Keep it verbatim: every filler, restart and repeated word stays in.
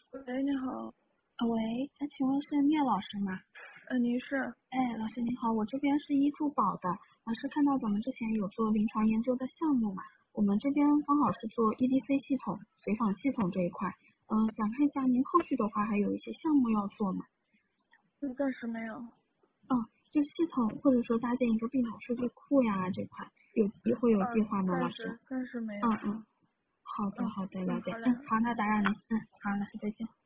喂，你好。 呃喂，那请问是聂老师吗？ 呃，您是？ 哎，老师您好，我这边是医助宝的，老师看到咱们之前有做临床研究的项目嘛，我们这边刚好是做 E D C 系统、随访系统这一块，嗯、呃，想看一下您后续的话还有一些项目要做吗？ 嗯，暂时没有。 嗯，就系统或者说搭建一个病理数据库呀这块，有以后有计呃， 划吗，老师？ 暂时暂时没有。 嗯嗯，好的嗯好的，了嗯， 解， 好嘞。 嗯，好，那打扰您，嗯，好，老师再见。